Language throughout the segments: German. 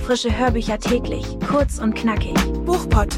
Frische Hörbücher täglich, kurz und knackig. Buchpott.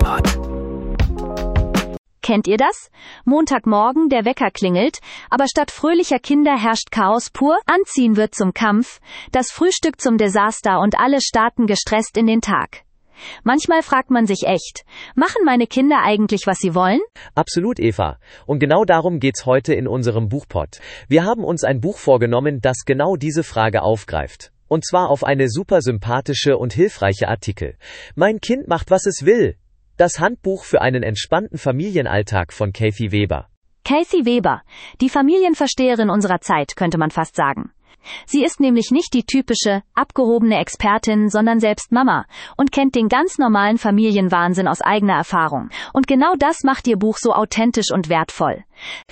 Kennt ihr das? Montagmorgen, der Wecker klingelt, aber statt fröhlicher Kinder herrscht Chaos pur, Anziehen wird zum Kampf, das Frühstück zum Desaster und alle starten gestresst in den Tag. Manchmal fragt man sich echt, machen meine Kinder eigentlich, was sie wollen? Absolut, Eva. Und genau darum geht's heute in unserem Buchpott. Wir haben uns ein Buch vorgenommen, das genau diese Frage aufgreift. Und zwar auf eine super sympathische und hilfreiche Artikel. Mein Kind macht, was es will. Das Handbuch für einen entspannten Familienalltag von Kathy Weber. Kathy Weber, die Familienversteherin unserer Zeit, könnte man fast sagen. Sie ist nämlich nicht die typische, abgehobene Expertin, sondern selbst Mama und kennt den ganz normalen Familienwahnsinn aus eigener Erfahrung. Und genau das macht ihr Buch so authentisch und wertvoll.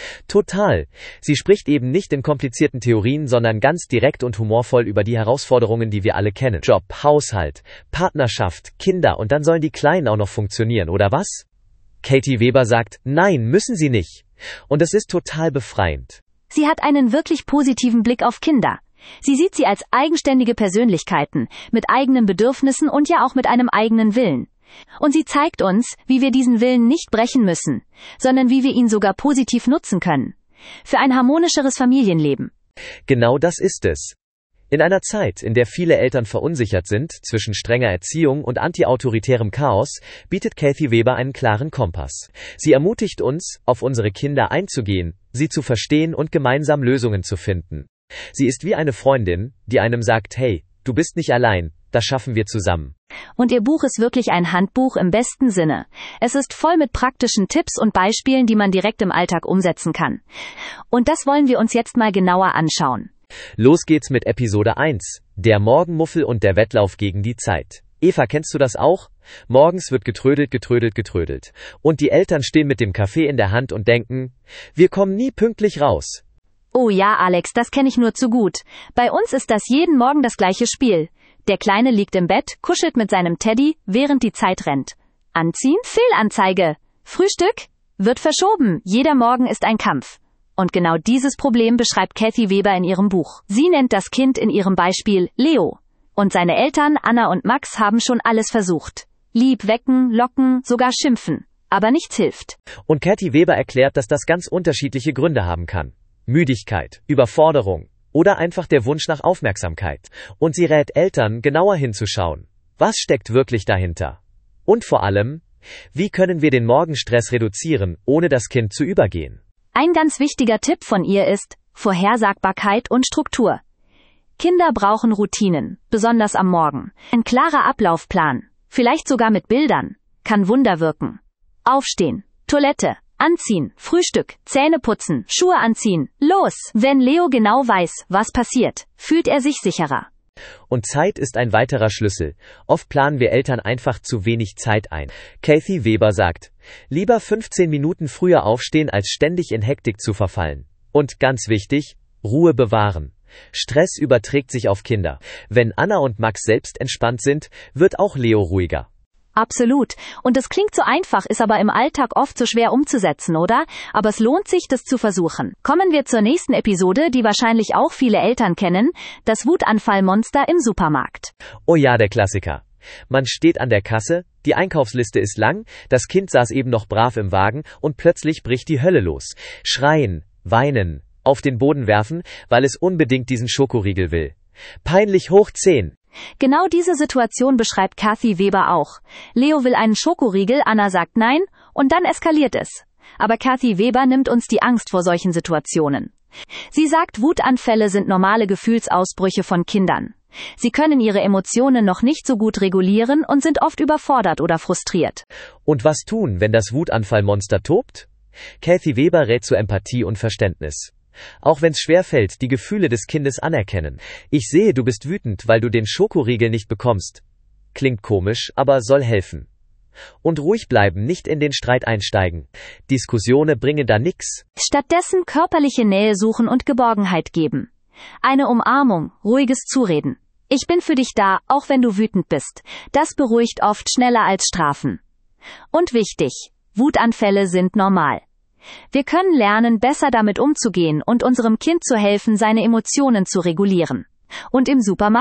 Total. Sie spricht eben nicht in komplizierten Theorien, sondern ganz direkt und humorvoll über die Herausforderungen, die wir alle kennen. Job, Haushalt, Partnerschaft, Kinder und dann sollen die Kleinen auch noch funktionieren, oder was? Kathy Weber sagt, nein, müssen sie nicht. Und es ist total befreiend. Sie hat einen wirklich positiven Blick auf Kinder. Sie sieht sie als eigenständige Persönlichkeiten, mit eigenen Bedürfnissen und ja auch mit einem eigenen Willen. Und sie zeigt uns, wie wir diesen Willen nicht brechen müssen, sondern wie wir ihn sogar positiv nutzen können. Für ein harmonischeres Familienleben. Genau das ist es. In einer Zeit, in der viele Eltern verunsichert sind, zwischen strenger Erziehung und antiautoritärem Chaos, bietet Kathy Weber einen klaren Kompass. Sie ermutigt uns, auf unsere Kinder einzugehen, sie zu verstehen und gemeinsam Lösungen zu finden. Sie ist wie eine Freundin, die einem sagt, hey, du bist nicht allein, das schaffen wir zusammen. Und ihr Buch ist wirklich ein Handbuch im besten Sinne. Es ist voll mit praktischen Tipps und Beispielen, die man direkt im Alltag umsetzen kann. Und das wollen wir uns jetzt mal genauer anschauen. Los geht's mit Episode 1, der Morgenmuffel und der Wettlauf gegen die Zeit. Eva, kennst du das auch? Morgens wird getrödelt. Und die Eltern stehen mit dem Kaffee in der Hand und denken, wir kommen nie pünktlich raus. Oh ja, Alex, das kenne ich nur zu gut. Bei uns ist das jeden Morgen das gleiche Spiel. Der Kleine liegt im Bett, kuschelt mit seinem Teddy, während die Zeit rennt. Anziehen? Fehlanzeige. Frühstück? Wird verschoben. Jeder Morgen ist ein Kampf. Und genau dieses Problem beschreibt Kathy Weber in ihrem Buch. Sie nennt das Kind in ihrem Beispiel Leo. Und seine Eltern, Anna und Max, haben schon alles versucht. Lieb wecken, locken, sogar schimpfen. Aber nichts hilft. Und Kathy Weber erklärt, dass das ganz unterschiedliche Gründe haben kann. Müdigkeit, Überforderung oder einfach der Wunsch nach Aufmerksamkeit. Und sie rät Eltern, genauer hinzuschauen. Was steckt wirklich dahinter? Und vor allem, wie können wir den Morgenstress reduzieren, ohne das Kind zu übergehen? Ein ganz wichtiger Tipp von ihr ist Vorhersagbarkeit und Struktur. Kinder brauchen Routinen, besonders am Morgen. Ein klarer Ablaufplan, vielleicht sogar mit Bildern, kann Wunder wirken. Aufstehen, Toilette, anziehen, Frühstück, Zähne putzen, Schuhe anziehen, los! Wenn Leo genau weiß, was passiert, fühlt er sich sicherer. Und Zeit ist ein weiterer Schlüssel. Oft planen wir Eltern einfach zu wenig Zeit ein. Kathy Weber sagt, lieber 15 Minuten früher aufstehen, als ständig in Hektik zu verfallen. Und ganz wichtig, Ruhe bewahren. Stress überträgt sich auf Kinder. Wenn Anna und Max selbst entspannt sind, wird auch Leo ruhiger. Absolut. Und es klingt so einfach, ist aber im Alltag oft so schwer umzusetzen, oder? Aber es lohnt sich, das zu versuchen. Kommen wir zur nächsten Episode, die wahrscheinlich auch viele Eltern kennen, das Wutanfallmonster im Supermarkt. Oh ja, der Klassiker. Man steht an der Kasse, die Einkaufsliste ist lang, das Kind saß eben noch brav im Wagen und plötzlich bricht die Hölle los. Schreien, weinen, auf den Boden werfen, weil es unbedingt diesen Schokoriegel will. Peinlich hoch 10. Genau diese Situation beschreibt Kathy Weber auch. Leo will einen Schokoriegel, Anna sagt nein, und dann eskaliert es. Aber Kathy Weber nimmt uns die Angst vor solchen Situationen. Sie sagt, Wutanfälle sind normale Gefühlsausbrüche von Kindern. Sie können ihre Emotionen noch nicht so gut regulieren und sind oft überfordert oder frustriert. Und was tun, wenn das Wutanfallmonster tobt? Kathy Weber rät zu Empathie und Verständnis. Auch wenn es schwerfällt, die Gefühle des Kindes anerkennen. Ich sehe, du bist wütend, weil du den Schokoriegel nicht bekommst. Klingt komisch, aber soll helfen. Und ruhig bleiben, nicht in den Streit einsteigen. Diskussionen bringen da nix. Stattdessen körperliche Nähe suchen und Geborgenheit geben. Eine Umarmung, ruhiges Zureden. Ich bin für dich da, auch wenn du wütend bist. Das beruhigt oft schneller als Strafen. Und wichtig, Wutanfälle sind normal. Wir können lernen, besser damit umzugehen und unserem Kind zu helfen, seine Emotionen zu regulieren. Und im Supermarkt?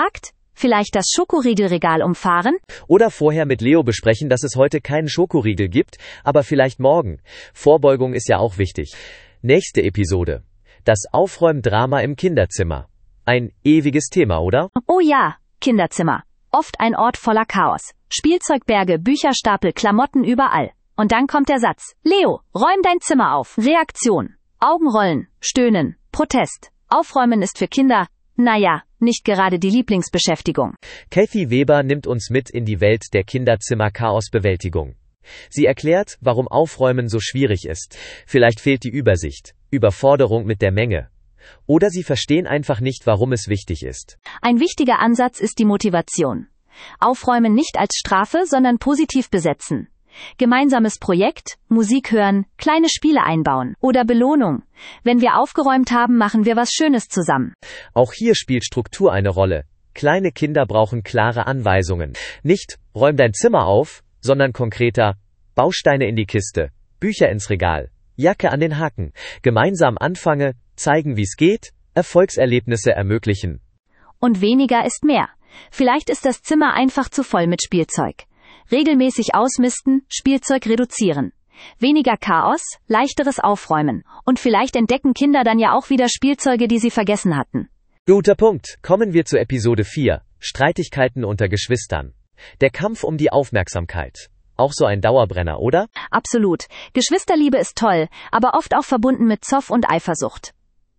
Vielleicht das Schokoriegelregal umfahren? Oder vorher mit Leo besprechen, dass es heute keinen Schokoriegel gibt, aber vielleicht morgen. Vorbeugung ist ja auch wichtig. Nächste Episode. Das Aufräumdrama im Kinderzimmer. Ein ewiges Thema, oder? Oh ja, Kinderzimmer. Oft ein Ort voller Chaos. Spielzeugberge, Bücherstapel, Klamotten überall. Und dann kommt der Satz: Leo, räum dein Zimmer auf. Reaktion: Augenrollen, Stöhnen, Protest. Aufräumen ist für Kinder, naja, nicht gerade die Lieblingsbeschäftigung. Kathy Weber nimmt uns mit in die Welt der Kinderzimmer-Chaosbewältigung. Sie erklärt, warum Aufräumen so schwierig ist. Vielleicht fehlt die Übersicht, Überforderung mit der Menge. Oder sie verstehen einfach nicht, warum es wichtig ist. Ein wichtiger Ansatz ist die Motivation. Aufräumen nicht als Strafe, sondern positiv besetzen. Gemeinsames Projekt, Musik hören, kleine Spiele einbauen oder Belohnung. Wenn wir aufgeräumt haben, machen wir was Schönes zusammen. Auch hier spielt Struktur eine Rolle. Kleine Kinder brauchen klare Anweisungen. Nicht, räum dein Zimmer auf, sondern konkreter, Bausteine in die Kiste, Bücher ins Regal, Jacke an den Haken, gemeinsam anfange, zeigen wie's geht, Erfolgserlebnisse ermöglichen. Und weniger ist mehr. Vielleicht ist das Zimmer einfach zu voll mit Spielzeug. Regelmäßig ausmisten, Spielzeug reduzieren. Weniger Chaos, leichteres Aufräumen. Und vielleicht entdecken Kinder dann ja auch wieder Spielzeuge, die sie vergessen hatten. Guter Punkt. Kommen wir zu Episode 4. Streitigkeiten unter Geschwistern. Der Kampf um die Aufmerksamkeit. Auch so ein Dauerbrenner, oder? Absolut. Geschwisterliebe ist toll, aber oft auch verbunden mit Zoff und Eifersucht.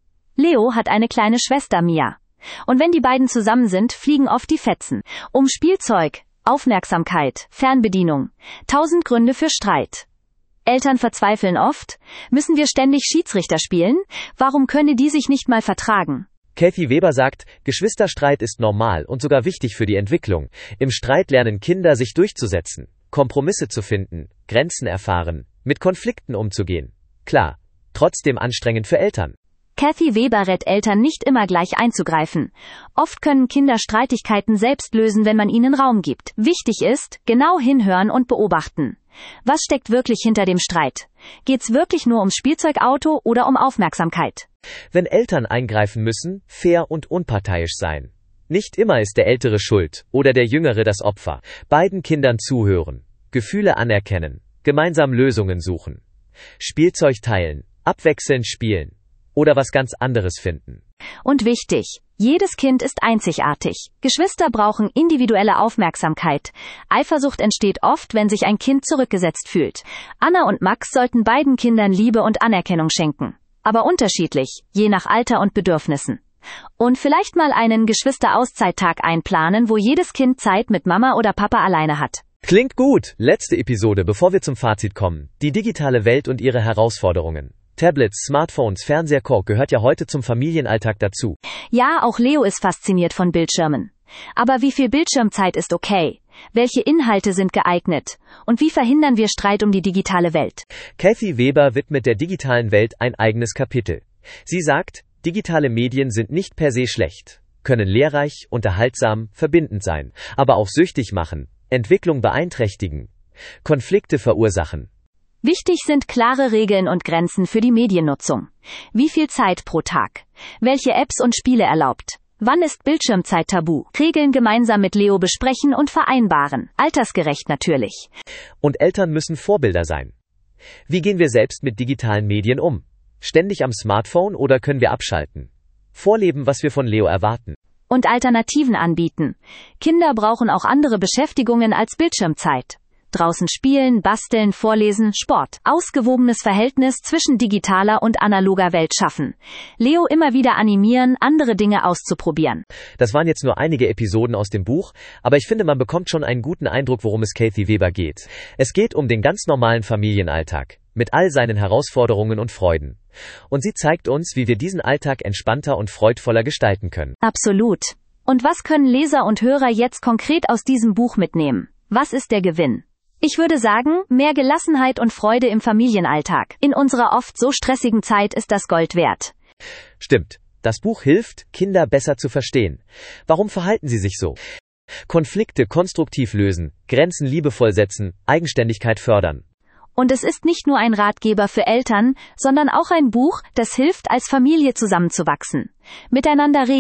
Leo hat eine kleine Schwester, Mia. Und wenn die beiden zusammen sind, fliegen oft die Fetzen. Um Spielzeug, Aufmerksamkeit, Fernbedienung. 1000 Gründe für Streit. Eltern verzweifeln oft. Müssen wir ständig Schiedsrichter spielen? Warum können die sich nicht mal vertragen? Kathy Weber sagt, Geschwisterstreit ist normal und sogar wichtig für die Entwicklung. Im Streit lernen Kinder, sich durchzusetzen, Kompromisse zu finden, Grenzen erfahren, mit Konflikten umzugehen. Klar, trotzdem anstrengend für Eltern. Kathy Weber rät Eltern nicht immer gleich einzugreifen. Oft können Kinder Streitigkeiten selbst lösen, wenn man ihnen Raum gibt. Wichtig ist, genau hinhören und beobachten. Was steckt wirklich hinter dem Streit? Geht's wirklich nur ums Spielzeugauto oder um Aufmerksamkeit? Wenn Eltern eingreifen müssen, fair und unparteiisch sein. Nicht immer ist der Ältere schuld oder der Jüngere das Opfer. Beiden Kindern zuhören, Gefühle anerkennen, gemeinsam Lösungen suchen. Spielzeug teilen, abwechselnd spielen. Oder was ganz anderes finden. Und wichtig, jedes Kind ist einzigartig. Geschwister brauchen individuelle Aufmerksamkeit. Eifersucht entsteht oft, wenn sich ein Kind zurückgesetzt fühlt. Anna und Max sollten beiden Kindern Liebe und Anerkennung schenken. Aber unterschiedlich, je nach Alter und Bedürfnissen. Und vielleicht mal einen Geschwister-Auszeittag einplanen, wo jedes Kind Zeit mit Mama oder Papa alleine hat. Klingt gut. Letzte Episode, bevor wir zum Fazit kommen. Die digitale Welt und ihre Herausforderungen. Tablets, Smartphones, Fernseher, gehört ja heute zum Familienalltag dazu. Ja, auch Leo ist fasziniert von Bildschirmen. Aber wie viel Bildschirmzeit ist okay? Welche Inhalte sind geeignet? Und wie verhindern wir Streit um die digitale Welt? Kathy Weber widmet der digitalen Welt ein eigenes Kapitel. Sie sagt, digitale Medien sind nicht per se schlecht, können lehrreich, unterhaltsam, verbindend sein, aber auch süchtig machen, Entwicklung beeinträchtigen, Konflikte verursachen. Wichtig sind klare Regeln und Grenzen für die Mediennutzung. Wie viel Zeit pro Tag? Welche Apps und Spiele erlaubt? Wann ist Bildschirmzeit tabu? Regeln gemeinsam mit Leo besprechen und vereinbaren. Altersgerecht natürlich. Und Eltern müssen Vorbilder sein. Wie gehen wir selbst mit digitalen Medien um? Ständig am Smartphone oder können wir abschalten? Vorleben, was wir von Leo erwarten. Und Alternativen anbieten. Kinder brauchen auch andere Beschäftigungen als Bildschirmzeit. Draußen spielen, basteln, vorlesen, Sport. Ausgewogenes Verhältnis zwischen digitaler und analoger Welt schaffen. Leo immer wieder animieren, andere Dinge auszuprobieren. Das waren jetzt nur einige Episoden aus dem Buch, aber ich finde, man bekommt schon einen guten Eindruck, worum es Kathy Weber geht. Es geht um den ganz normalen Familienalltag, mit all seinen Herausforderungen und Freuden. Und sie zeigt uns, wie wir diesen Alltag entspannter und freudvoller gestalten können. Absolut. Und was können Leser und Hörer jetzt konkret aus diesem Buch mitnehmen? Was ist der Gewinn? Ich würde sagen, mehr Gelassenheit und Freude im Familienalltag. In unserer oft so stressigen Zeit ist das Gold wert. Stimmt. Das Buch hilft, Kinder besser zu verstehen. Warum verhalten sie sich so? Konflikte konstruktiv lösen, Grenzen liebevoll setzen, Eigenständigkeit fördern. Und es ist nicht nur ein Ratgeber für Eltern, sondern auch ein Buch, das hilft, als Familie zusammenzuwachsen. Miteinander reden,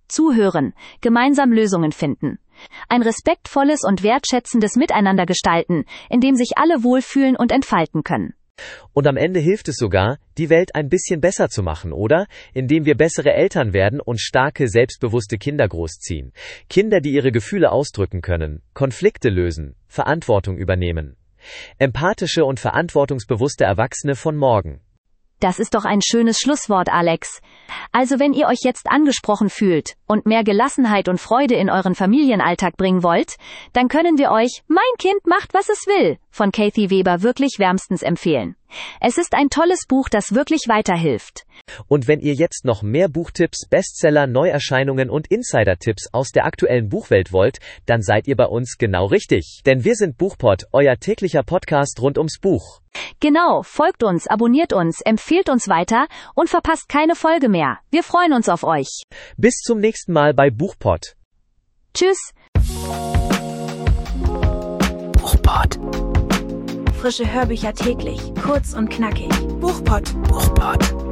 zuhören, gemeinsam Lösungen finden. Ein respektvolles und wertschätzendes Miteinander gestalten, in dem sich alle wohlfühlen und entfalten können. Und am Ende hilft es sogar, die Welt ein bisschen besser zu machen, oder? Indem wir bessere Eltern werden und starke, selbstbewusste Kinder großziehen. Kinder, die ihre Gefühle ausdrücken können, Konflikte lösen, Verantwortung übernehmen. Empathische und verantwortungsbewusste Erwachsene von morgen. Das ist doch ein schönes Schlusswort, Alex. Also wenn ihr euch jetzt angesprochen fühlt und mehr Gelassenheit und Freude in euren Familienalltag bringen wollt, dann können wir euch Mein Kind macht, was es will von Kathy Weber wirklich wärmstens empfehlen. Es ist ein tolles Buch, das wirklich weiterhilft. Und wenn ihr jetzt noch mehr Buchtipps, Bestseller, Neuerscheinungen und Insider-Tipps aus der aktuellen Buchwelt wollt, dann seid ihr bei uns genau richtig. Denn wir sind Buchpod, euer täglicher Podcast rund ums Buch. Genau, folgt uns, abonniert uns, empfehlt uns weiter und verpasst keine Folge mehr. Wir freuen uns auf euch. Bis zum nächsten Mal bei Buchpod. Tschüss. Buchpod. Frische Hörbücher täglich, kurz und knackig. Buchpod.